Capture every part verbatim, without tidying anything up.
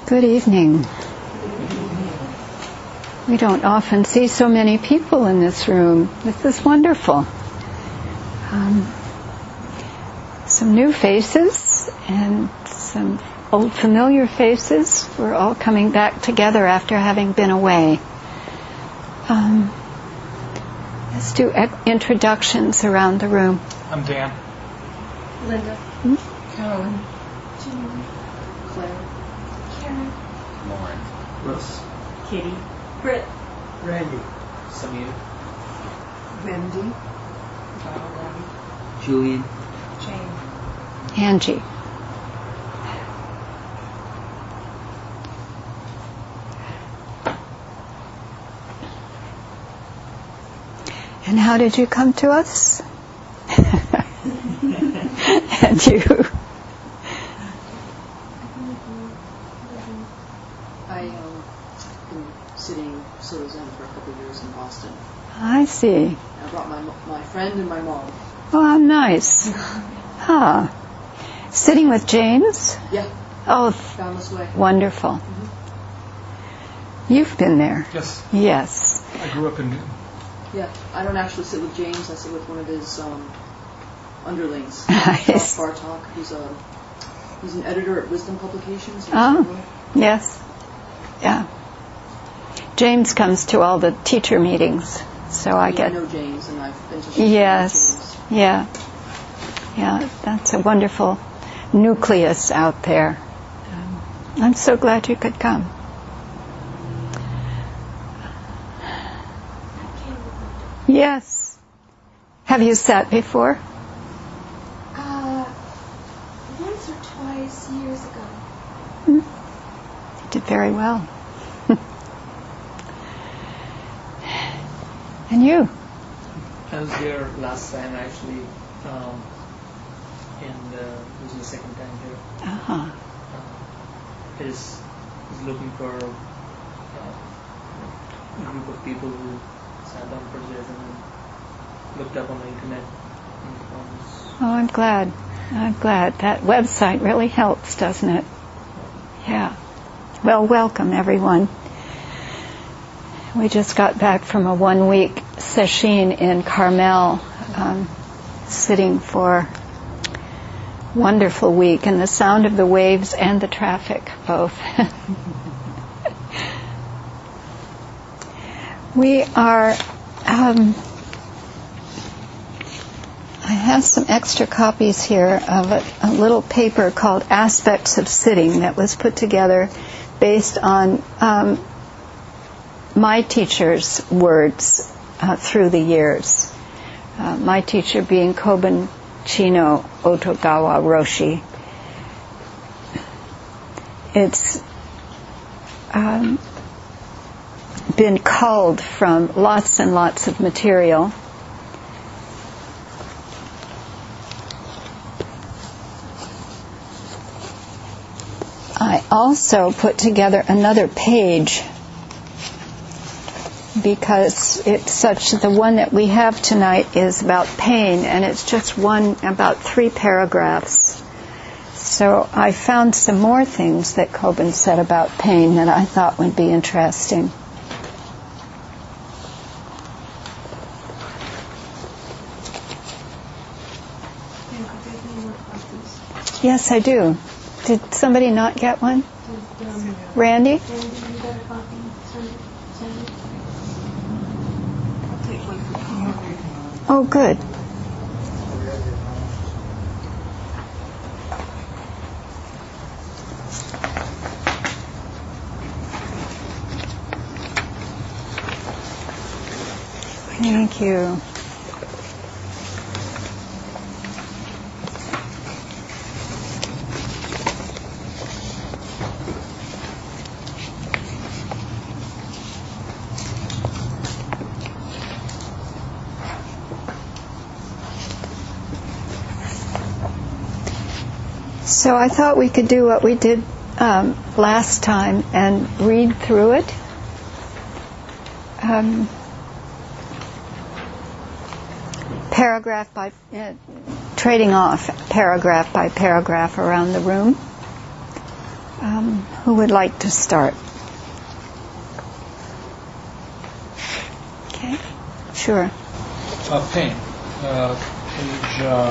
Good evening. We don't often see so many people in this room. This is wonderful. Um, some new faces and some old familiar faces. We're all coming back together after having been away. Um, let's do e- introductions around the room. I'm Dan. Linda. Hmm? Carolyn. Jean. Claire. Karen. Lauren. Russ. Kitty. Britt. Randy. Samir. Wendy. Julian. Jane. Angie. And how did you come to us? And you? I um, been sitting solo zen for a couple of years in Boston. I see. I brought my my friend and my mom. Oh, how nice. Huh. Sitting with James? Yeah, Oh, Boundless Way. wonderful. Mm-hmm. You've been there? Yes. Yes. I grew up in Newton. Yeah, I don't actually sit with James. I sit with one of his um, underlings, Nice. Josh Bartok, who's a he's an editor at Wisdom Publications. He's Oh, yes. Yeah. James comes to all the teacher meetings, so I I get... know James, and I've been to some Yes. James. Yeah. Yeah, that's a wonderful nucleus out there. Um, I'm so glad you could come. Yes. Have you sat before? Uh, once or twice years ago. Hmm. You did very well. And you? I was here last time actually, um, and uh, this is the second time here. Uh-huh. Uh, is is looking for uh, a group of people who sat down for jazz and looked up on the internet. And found Oh, I'm glad. I'm glad. That website really helps, doesn't it? Yeah. Well, welcome, everyone. We just got back from a one-week session in Carmel, um, sitting for a wonderful week, and the sound of the waves and the traffic, both. We are... Um, I have some extra copies here of a, a little paper called Aspects of Sitting that was put together based on um, my teacher's words uh, through the years. Uh, my teacher being Kobun Chino Otogawa Roshi. It's um, been culled from lots and lots of material. I also put together another page because it's such, the one that we have tonight is about pain, and it's just one, about three paragraphs. So I found some more things that Kobun said about pain that I thought would be interesting. Yes, I do. Did somebody not get one? Randy? Oh, good. Thank you. So I thought we could do what we did um, last time and read through it. Um, paragraph by, uh, trading off paragraph by paragraph around the room. Um, who would like to start? Okay, sure. Uh, pain. Uh, page uh,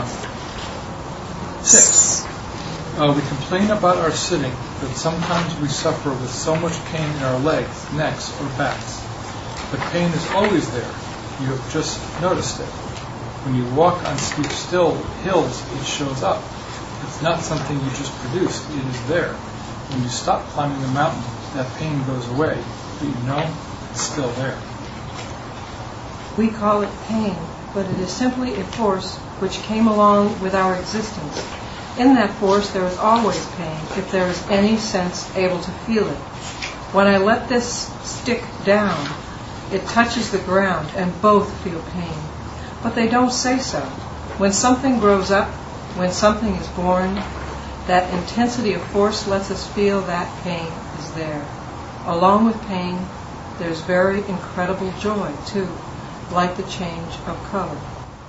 six. Uh, we complain about our sitting, that sometimes we suffer with so much pain in our legs, necks, or backs. But pain is always there. You have just noticed it. When you walk on steep still hills, it shows up. It's not something you just produced. It is there. When you stop climbing the mountain, that pain goes away. But you know, it's still there. We call it pain, but it is simply a force which came along with our existence. In that force there is always pain, if there is any sense able to feel it. When I let this stick down, it touches the ground and both feel pain. But they don't say so. When something grows up, when something is born, that intensity of force lets us feel that pain is there. Along with pain, there's very incredible joy, too, like the change of color.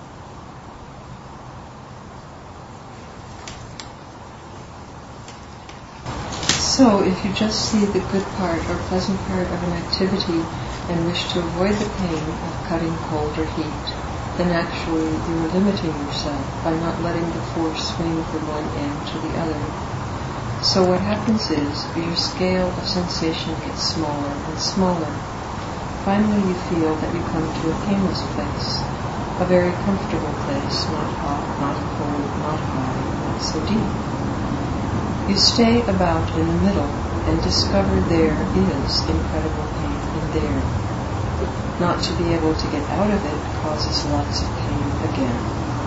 So, if you just see the good part or pleasant part of an activity and wish to avoid the pain of cutting cold or heat, then actually you are limiting yourself by not letting the force swing from one end to the other. So what happens is your scale of sensation gets smaller and smaller. Finally you feel that you come to a painless place, a very comfortable place, not hot, not cold, not high, not so deep. You stay about in the middle and discover there is incredible pain in there. Not to be able to get out of it causes lots of pain again.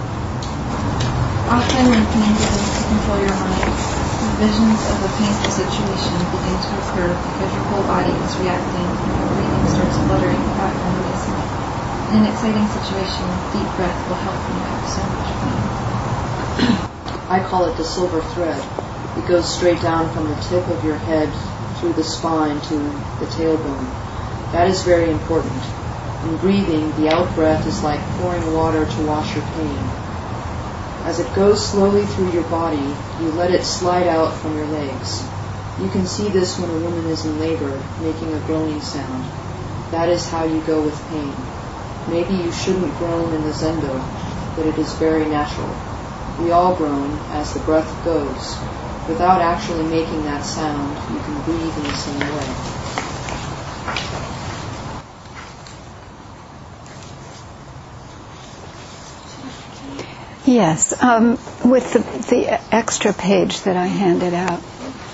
Often when pain begins to control your mind, visions of a painful situation begin to occur because your whole body is reacting and your breathing starts fluttering without your noticing. In an exciting situation, deep breath will help when you have so much pain. I call it the silver thread. It goes straight down from the tip of your head through the spine to the tailbone. That is very important. In breathing, the out-breath is like pouring water to wash your pain. As it goes slowly through your body, you let it slide out from your legs. You can see this when a woman is in labor, making a groaning sound. That is how you go with pain. Maybe you shouldn't groan in the zendo, but it is very natural. We all groan as the breath goes. Without actually making that sound, you can breathe in the same way. Yes, um, with the, the extra page that I handed out.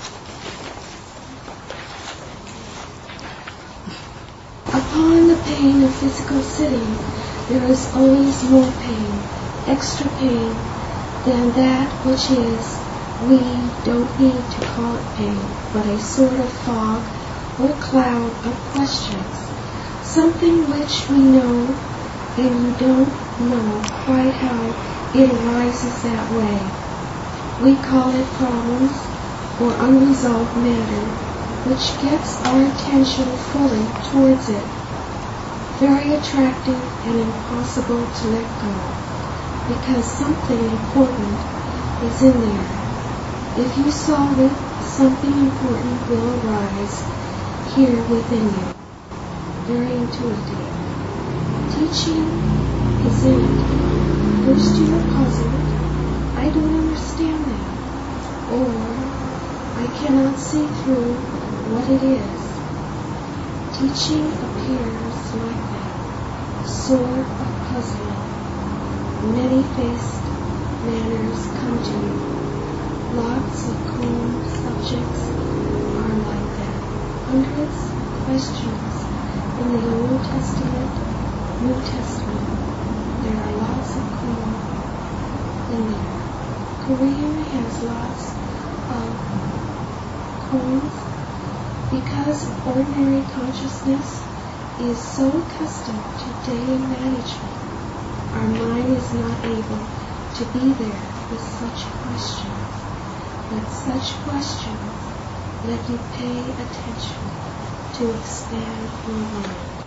Upon the pain of physical sitting, there is always more pain, extra pain, than that which is, we don't need to call it pain, but a sort of fog or cloud of questions, something which we know and you don't know quite how it arises that way. We call it problems or unresolved matter, which gets our attention fully towards it. Very attractive and impossible to let go, because something important is in there. If you solve it, something important will arise here within you. Very intuitive. Teaching is in it. First you are puzzled, I don't understand that, or I cannot see through what it is. Teaching appears like that, sort of puzzling. Many-faced manners come to you. Lots of cool subjects are like that. Hundreds of questions in the Old Testament, New Testament. There are lots of cool in there. Korea has lots of coins because ordinary consciousness is so accustomed to day management. Our mind is not able to be there with such questions. Let such questions let you pay attention to expand your mind.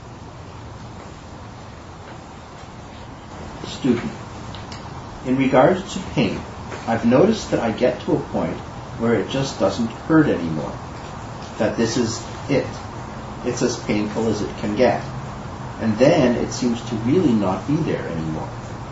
Student. In regards to pain, I've noticed that I get to a point where it just doesn't hurt anymore. That this is it. It's as painful as it can get. And then it seems to really not be there anymore.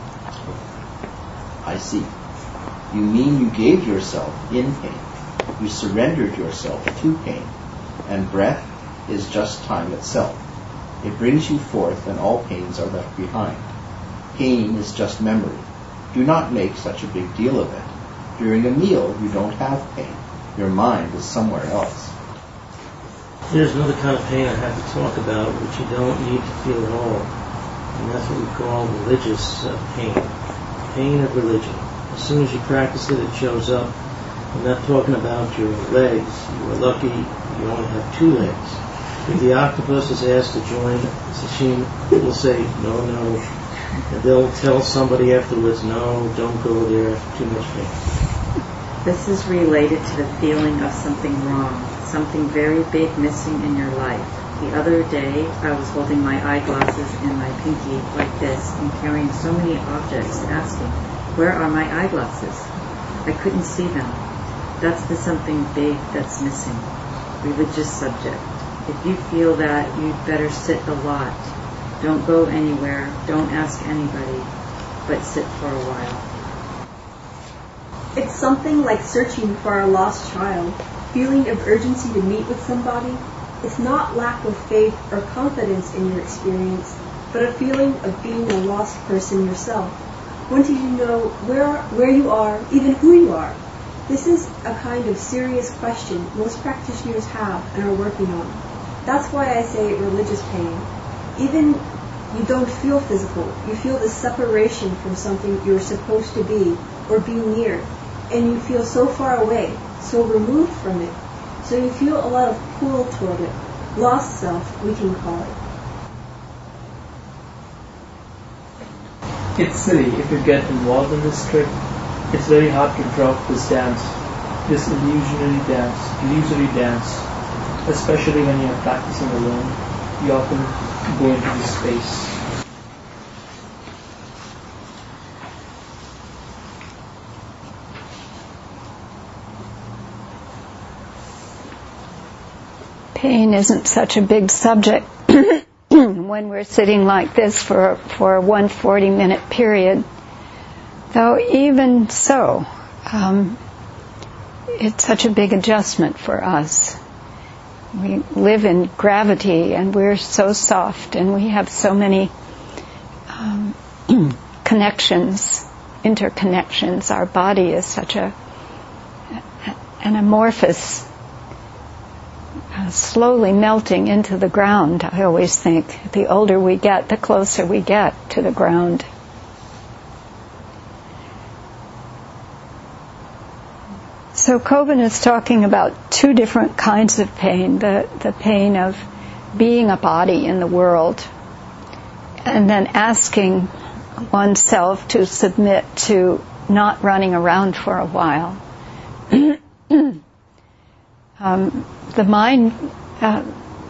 I see. You mean you gave yourself in pain. You surrendered yourself to pain. And breath is just time itself. It brings you forth and all pains are left behind. Pain is just memory. Do not make such a big deal of it. During a meal, you don't have pain. Your mind is somewhere else. There's another kind of pain I have to talk about, which you don't need to feel at all. And that's what we call religious uh, pain. Pain of religion. As soon as you practice it, it shows up. I'm not talking about your legs. You are lucky you only have two legs. If the octopus is asked to join the sashimi, it will say, no, no. And they'll tell somebody afterwards, no, don't go there, too much pain. This is related to the feeling of something wrong, something very big missing in your life. The other day, I was holding my eyeglasses in my pinky like this and carrying so many objects, asking, where are my eyeglasses? I couldn't see them. That's the something big that's missing. Religious subject. If you feel that, you'd better sit a lot. Don't go anywhere. Don't ask anybody. But sit for a while. It's something like searching for a lost child. Feeling of urgency to meet with somebody. It's not lack of faith or confidence in your experience, but a feeling of being a lost person yourself. Wanting to know where where you are, even who you are. This is a kind of serious question most practitioners have and are working on. That's why I say religious pain. Even you don't feel physical. You feel the separation from something you're supposed to be or be near. And you feel so far away, so removed from it. So you feel a lot of pull toward it. Lost self, we can call it. It's silly if you get involved in this trick. It's very hard to drop this dance, this illusionary dance, illusory dance, especially when you are practicing alone. You often go into this space. Pain isn't such a big subject when we're sitting like this for for a one forty minute period. Though even so, um, it's such a big adjustment for us. We live in gravity and we're so soft and we have so many um, connections, interconnections. Our body is such a an amorphous, uh, slowly melting into the ground, I always think. The older we get, the closer we get to the ground. So Kobun is talking about two different kinds of pain, the, the pain of being a body in the world, and then asking oneself to submit to not running around for a while. um, the mind, uh,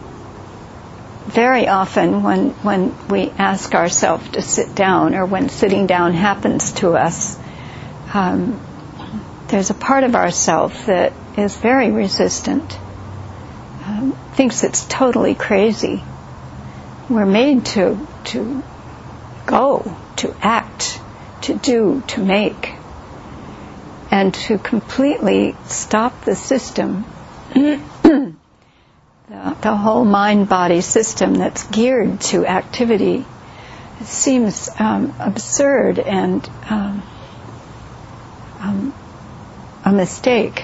very often when, when we ask ourselves to sit down, or when sitting down happens to us, um, there's a part of ourself that is very resistant, um, thinks it's totally crazy. We're made to to go, to act, to do, to make, and to completely stop the system, the, the whole mind-body system that's geared to activity. It seems um, absurd and um, um, a mistake.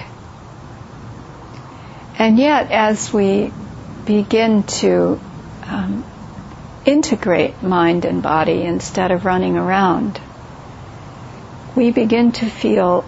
And yet, as we begin to um, integrate mind and body instead of running around, we begin to feel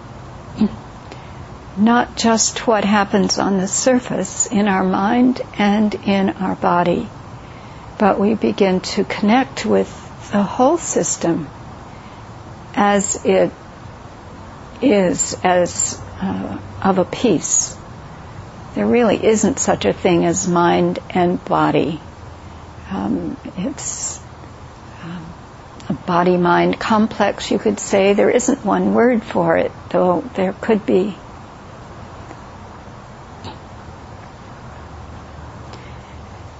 not just what happens on the surface in our mind and in our body, but we begin to connect with the whole system as it is, as uh, of a piece. There really isn't such a thing as mind and body. Um, it's um, a body-mind complex, you could say. There isn't one word for it, though there could be.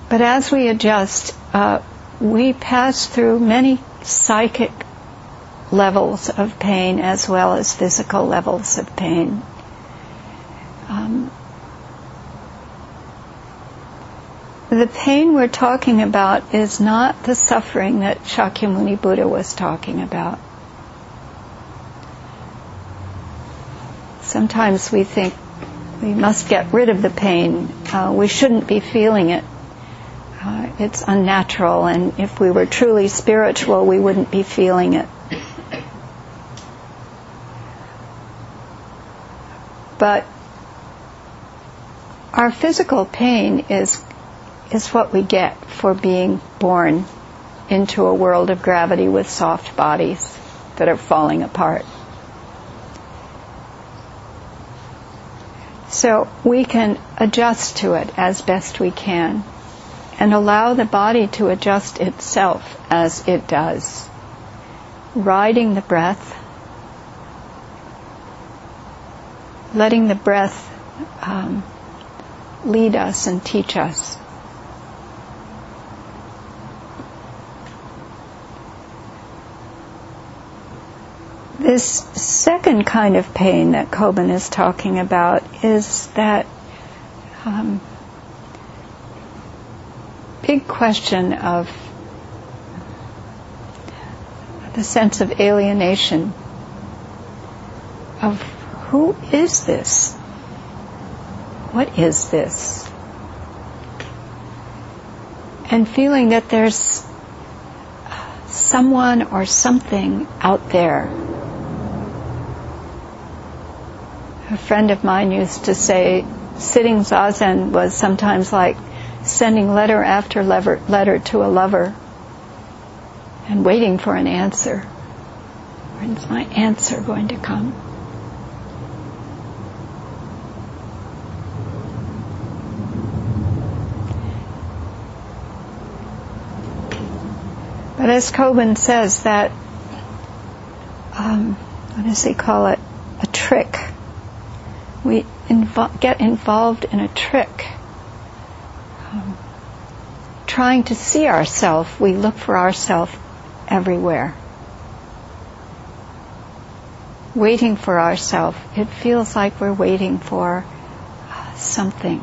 But as we adjust, uh, we pass through many psychic levels of pain as well as physical levels of pain. Um, the pain we're talking about is not the suffering that Shakyamuni Buddha was talking about. Sometimes we think we must get rid of the pain. Uh, we shouldn't be feeling it. Uh, it's unnatural, and if we were truly spiritual, we wouldn't be feeling it. But our physical pain is is what we get for being born into a world of gravity with soft bodies that are falling apart. So we can adjust to it as best we can and allow the body to adjust itself as it does, riding the breath, letting the breath um, lead us and teach us. This second kind of pain that Kobun is talking about is that um, big question of the sense of alienation, of who is this? What is this? And feeling that there's someone or something out there. A friend of mine used to say sitting zazen was sometimes like sending letter after letter, letter to a lover and waiting for an answer. When's my answer going to come? But as Kobun says, that, um, what does he call it? A trick. We invo- get involved in a trick. Um, trying to see ourselves, we look for ourselves everywhere. Waiting for ourselves, it feels like we're waiting for uh, something.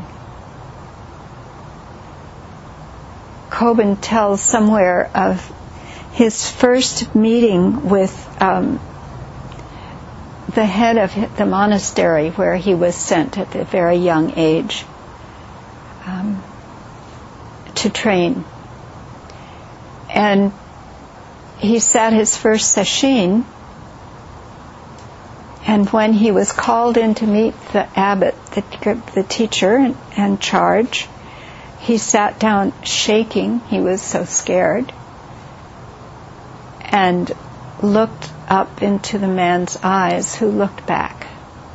Kobun tells somewhere of his first meeting with um, the head of the monastery where he was sent at a very young age um, to train. And he sat his first sesshin, and when he was called in to meet the abbot, the, the teacher in, in charge, he sat down shaking. He was so scared, and looked up into the man's eyes, who looked back.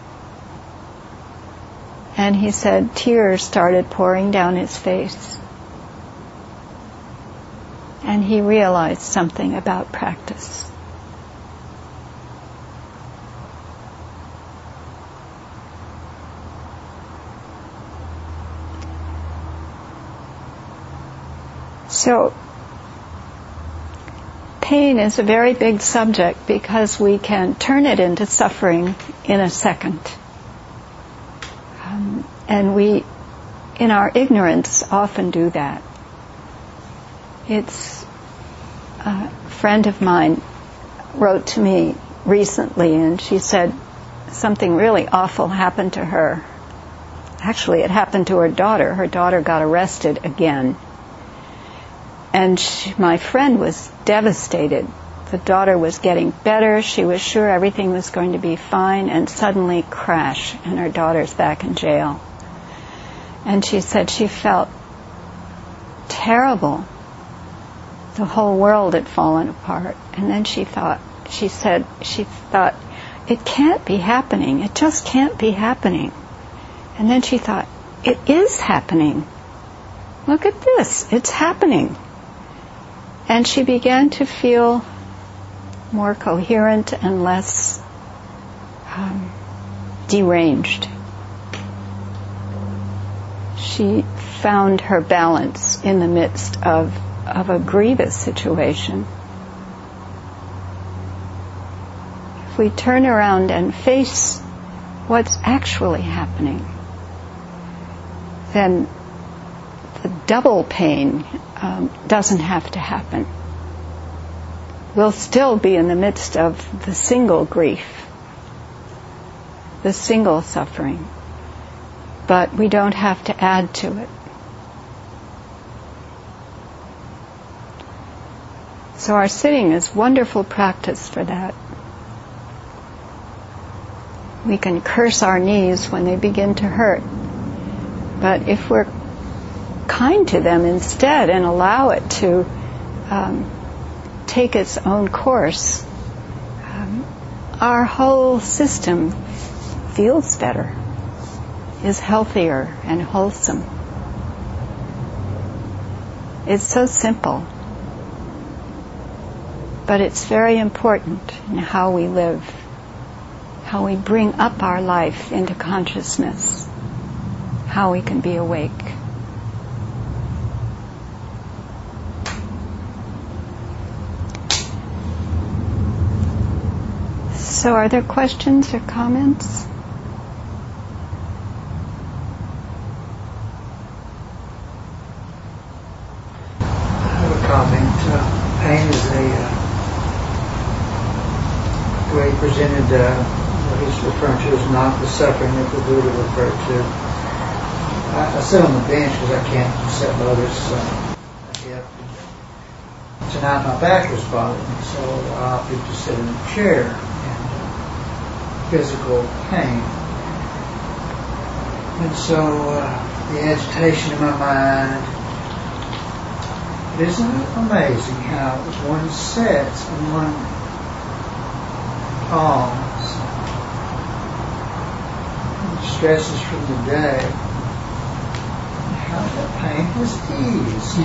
And he said tears started pouring down his face. And he realized something about practice. So, pain is a very big subject because we can turn it into suffering in a second. Um, and we, in our ignorance, often do that. It's a friend of mine wrote to me recently, and she said something really awful happened to her. Actually, it happened to her daughter. Her daughter got arrested again. And she, my friend was devastated. The daughter was getting better. She was sure everything was going to be fine, and suddenly crash, and her daughter's back in jail. And she said she felt terrible. The whole world had fallen apart. And then she thought, she said, she thought, it can't be happening. It just can't be happening. And then she thought, it is happening. Look at this. It's happening. And she began to feel more coherent and less um, deranged. she found her balance in the midst of, of a grievous situation. If we turn around and face what's actually happening, then the double pain um, doesn't have to happen. We'll still be in the midst of the single grief, the single suffering, but we don't have to add to it. So our sitting is wonderful practice for that. We can curse our knees when they begin to hurt, but if we're kind to them instead and allow it to um, take its own course, um, our whole system feels better, is healthier and wholesome. It's so simple, but it's very important in how we live, how we bring up our life into consciousness, how we can be awake. So are there questions or comments? I have a comment. Uh, pain is a, uh, the way he presented uh, what he's referring to is not the suffering that the Buddha referred to. I, I sit on the bench because I can't sit lotus. Uh, yep. Tonight my back was bothering me, so I opted to sit in a chair. Physical pain. And so uh, the agitation in my mind, isn't it amazing how one sits and one calms and stresses from the day, and how that pain has eased.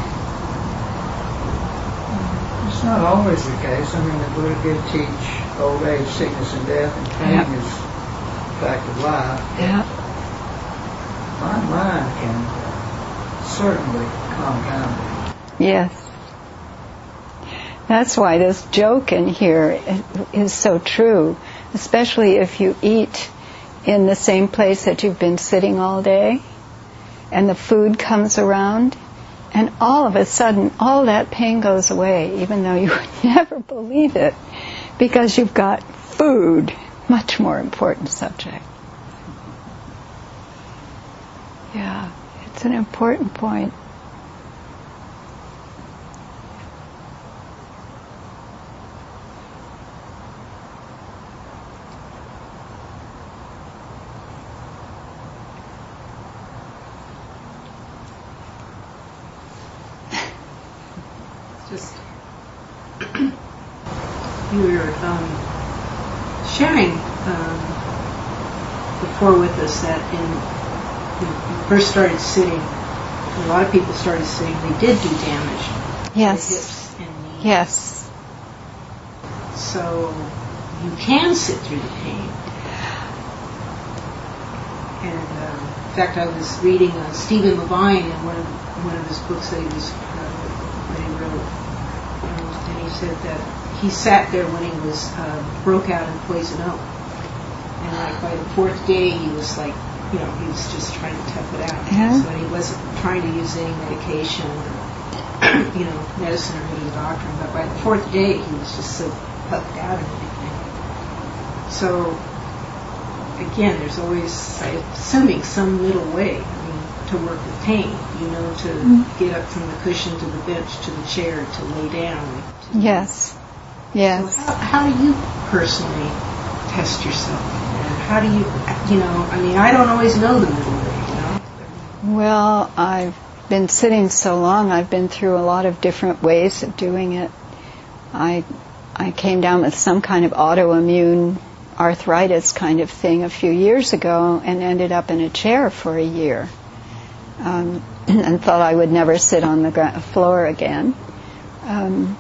It's not always the case. I mean, the Buddha did teach old age, sickness, and death, and pain yep. is a fact of life. Yeah. My mind can certainly compound it. Yes. That's why this joke in here is so true, especially if you eat in the same place that you've been sitting all day, and the food comes around, and all of a sudden, all that pain goes away, even though you would never believe it. Because you've got food, much more important subject. Yeah, it's an important point. Just you were um, sharing um, before with us that in when you first started sitting, a lot of people started sitting, they did do damage. Yes. To the hips and knees. Yes. So you can sit through the pain. And um, in fact, I was reading uh, Stephen Levine in one of one of his books that he was uh, that he wrote, and he said that he sat there when he was uh, broke out in Poison Oak, and like by the fourth day he was like, you know, he was just trying to tough it out. Yeah. So he wasn't trying to use any medication or you know medicine or any doctrine. But by the fourth day he was just so puffed out and everything. So again, there's always, I'm assuming, some middle way. I mean, to work with pain. You know, to mm-hmm. get up from the cushion to the bench to the chair to lay down. To yes. Yes. So how, how do you personally test yourself? And how do you, you know, I mean, I don't always know the middle way, you know? Well, I've been sitting so long, I've been through a lot of different ways of doing it. I, I came down with some kind of autoimmune arthritis kind of thing a few years ago and ended up in a chair for a year. Um, and thought I would never sit on the gra- floor again. Um,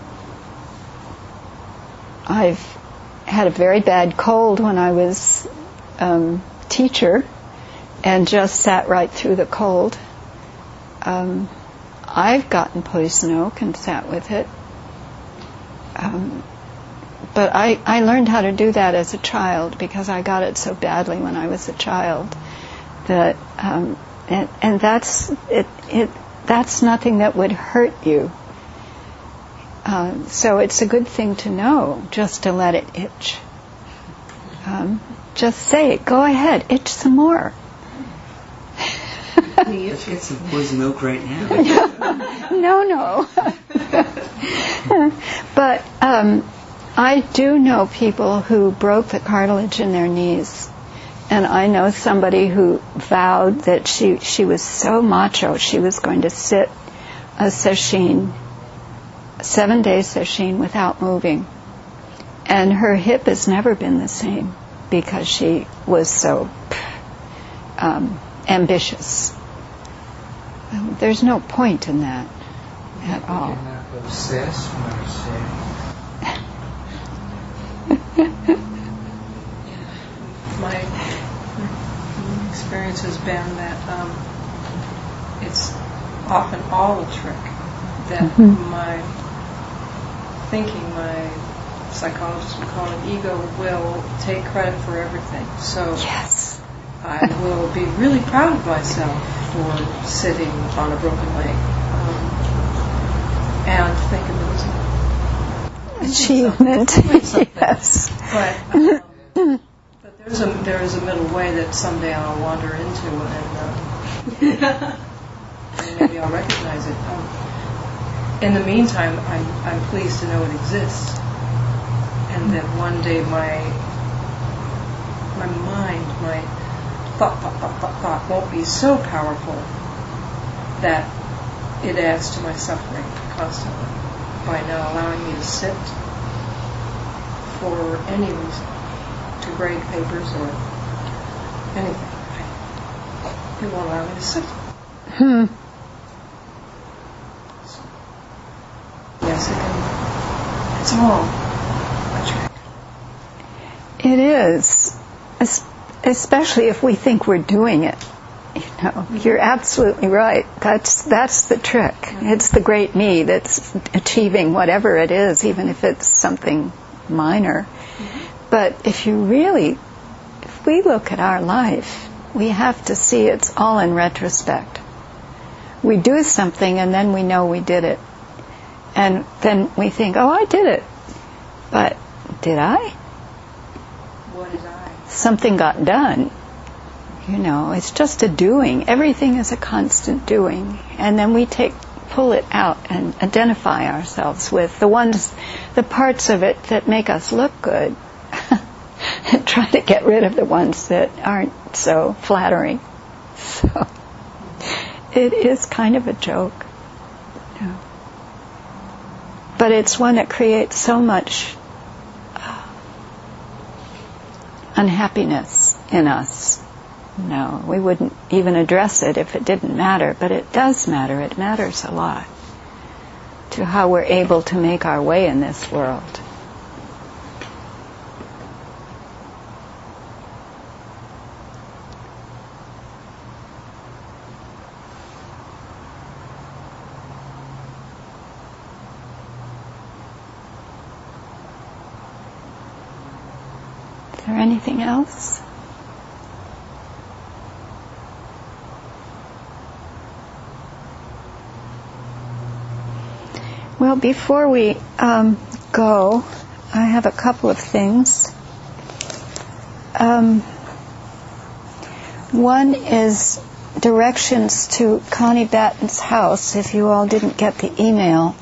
I've had a very bad cold when I was um, teacher, and just sat right through the cold. Um, I've gotten poison oak and sat with it. Um, but I, I learned how to do that as a child because I got it so badly when I was a child. That um, and, and that's it, it. That's nothing that would hurt you. Uh, so it's a good thing to know, just to let it itch. Um, just say it. Go ahead, itch some more. Let's get some poison oak right now. No, no. But um, I do know people who broke the cartilage in their knees. And I know somebody who vowed that she, she was so macho, she was going to sit a sesshin, seven-day sesshin without moving. And her hip has never been the same because she was so um, ambitious. Um, there's no point in that at all. My experience has been that um, it's often all a trick. That mm-hmm. my thinking, my psychologist would call it ego, will take credit for everything. So yes. I will be really proud of myself for sitting on a broken leg, um, and think it was an achievement. Yes. But, um, but there's a there is a middle way that someday I'll wander into, and, uh, and maybe I'll recognize it. Um, in the meantime, I'm I'm pleased to know it exists, and that one day my my mind, my thought, thought, thought, thought, thought won't be so powerful that it adds to my suffering constantly by not allowing me to sit for any reason, to grade papers or anything. It won't allow me to sit. Hmm. So, yes, it can, it's all a trick. It is. Especially if we think we're doing it. You know, you're absolutely right. That's that's the trick. It's the great me that's achieving whatever it is, even if it's something minor. Mm-hmm. But if you really, if we look at our life, we have to see it's all in retrospect. We do something and then we know we did it. And then we think, oh, I did it. But did I? What did I? Something got done. You know, it's just a doing. Everything is a constant doing. And then we take, pull it out and identify ourselves with the ones, the parts of it that make us look good. And try to get rid of the ones that aren't so flattering. So, it is kind of a joke. You know. But it's one that creates so much unhappiness in us. No, we wouldn't even address it if it didn't matter, but it does matter. It matters a lot to how we're able to make our way in this world. Is there anything else? Well, before we um, go, I have a couple of things. Um, one is directions to Connie Batten's house, if you all didn't get the email.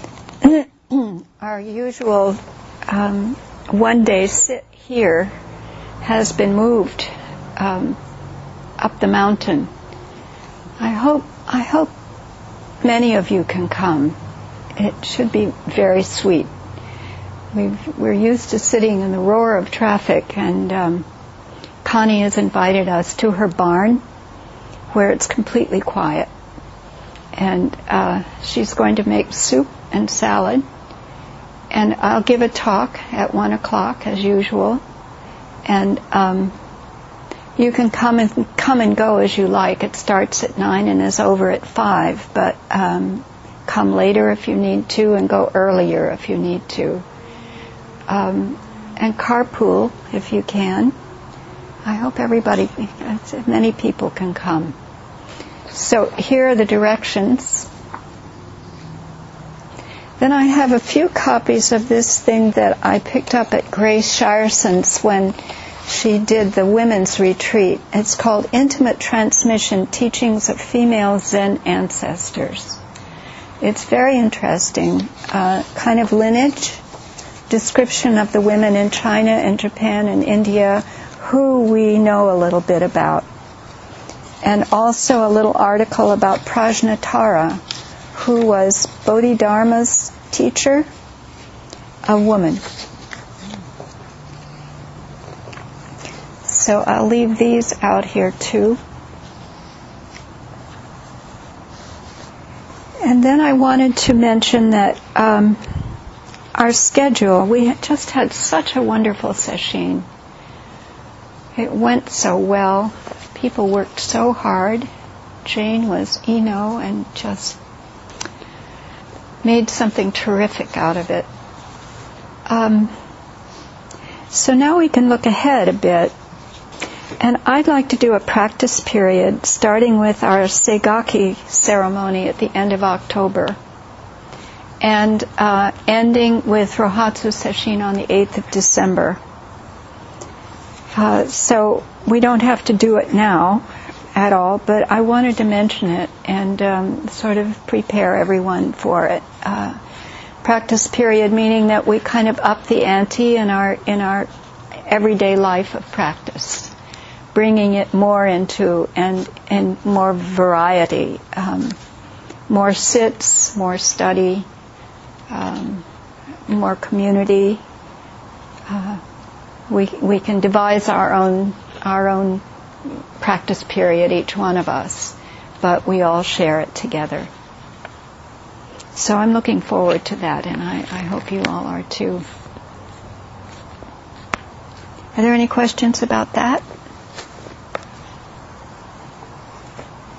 Our usual um, one-day sit here has been moved um, up the mountain. I hope I hope many of you can come. It should be very sweet. We've, we're used to sitting in the roar of traffic, and um, Connie has invited us to her barn where it's completely quiet. And uh, she's going to make soup and salad. And I'll give a talk at one o'clock as usual. And um, you can come and come and go as you like. It starts at nine and is over at five, but um, come later if you need to, and go earlier if you need to. Um, and carpool if you can. I hope everybody, as many people can come. So here are the directions. Then I have a few copies of this thing that I picked up at Grace Shierson's when she did the women's retreat. It's called Intimate Transmission, Teachings of Female Zen Ancestors. It's very interesting, uh, kind of lineage, description of the women in China and Japan and India who we know a little bit about. And also a little article about Prajnatara, who was Bodhidharma's teacher, a woman. So I'll leave these out here too. And then I wanted to mention that um, our schedule, we just had such a wonderful sesshin. It went so well. People worked so hard. Jane was Eno and just made something terrific out of it. Um, so now we can look ahead a bit. And I'd like to do a practice period starting with our Seigaki ceremony at the end of October and uh, ending with Rohatsu Sesshin on the eighth of December. Uh, so we don't have to do it now at all, but I wanted to mention it and um, sort of prepare everyone for it. Uh, practice period meaning that we kind of up the ante in our in our everyday life of practice, bringing it more into and and more variety, um, more sits, more study, um, more community. Uh, we we can devise our own our own practice period, each one of us, but we all share it together. So I'm looking forward to that, and I, I hope you all are too. Are there any questions about that?